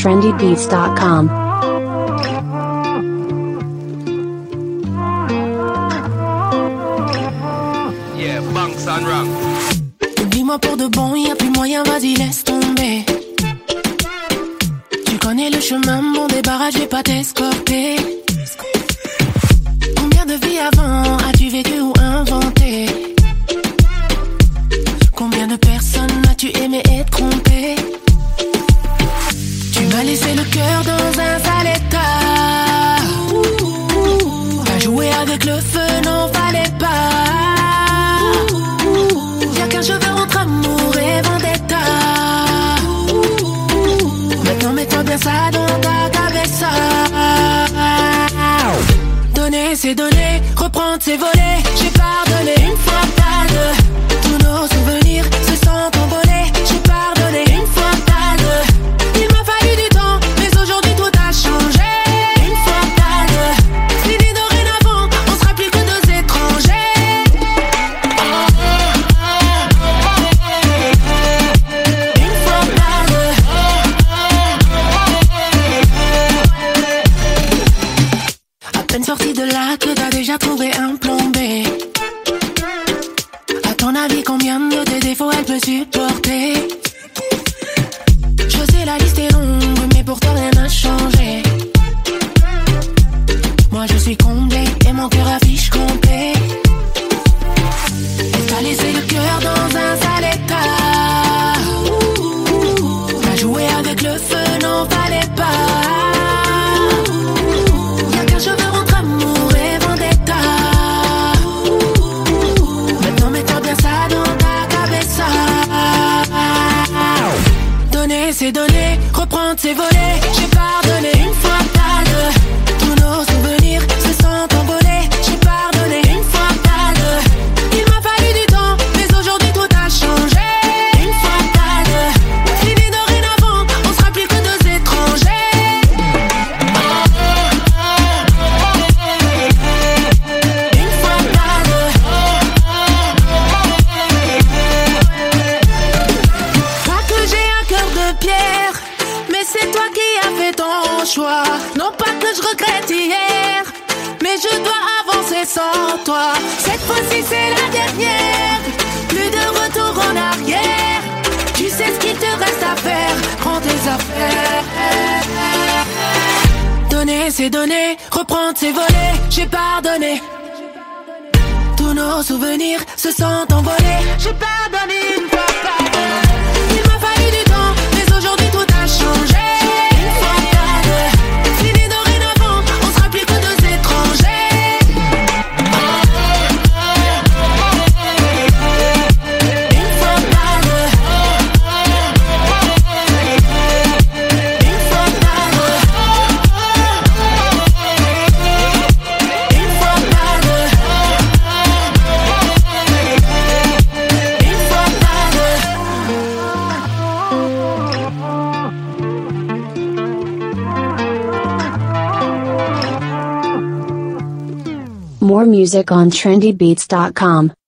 trendybeats.com. Yeah, Banks and Rank. Oublie-moi pour de bon, y a plus moyen, vas-y laisse tomber. Tu connais le chemin, mon débarras, je vais pas t'escorter. Combien de vies avant as-tu vécu ou inventé? Combien de personnes as-tu aimé et trompé? Tu m'as laissé le cœur dans un sale état. T'as joué avec le feu, non fallait pas. Y'a qu'un cheveu entre amour et vendetta. Maintenant mets-toi bien ça dans ta cabeza. Donner c'est donner, reprendre c'est voler. J'ai pardonné une fois, pas deux. Tous nos souvenirs se sont envolés. J'ai pardonné une fois, pas deux. Il m'a fallu du temps, mais aujourd'hui tout a changé. Une fois, pas deux. Fini dorénavant, on sera plus que deux étrangers. Une fois, pas deux. À peine sorti de là que t'as déjà trouvé un plombé. À ton avis, combien de tes défauts elle peut supporter? Je sais la liste est longue, mais pourtant rien n'a changé. Moi je suis comblé et mon cœur affiche complet. Elle t'a laissé le cœur dans un sale état. T'as joué avec le feu, non fallait pas. Y'a qu'un cheveu entre amour et vendetta. Maintenant mets-toi bien ça dans ta cabeza. Donner c'est donner, reprendre c'est voler. J'ai pardonné une fois, pas deux. Tous nos souvenirs se sont envolés. J'ai pardonné une fois, pas deux. Il m'a fallu du temps, mais aujourd'hui tout a changé. Une fois, pas deux. Fini dorénavant, on sera plus que deux étrangers. Une fois, pas deux. Pas que j'ai un cœur de pierre, mais c'est toi qui as fait ton choix. Non pas que je regrette hier, mais je dois avancer sans toi. Cette fois-ci c'est la dernière, plus de retour en arrière. Tu sais ce qu'il te reste à faire, prends tes affaires. Donner c'est donner, reprendre c'est voler. J'ai pardonné. Tous nos souvenirs se sont envolés. J'ai pardonné une fois, pas deux. Il m'a fallu du temps, mais aujourd'hui tout a changé. Une fois, pas deux. Fini dorénavant, on sera plus que deux étrangers. Une fois, pas deux. Une fois, pas deux. Une fois, pas deux. Une fois, pas deux. More music on trendybeats.com.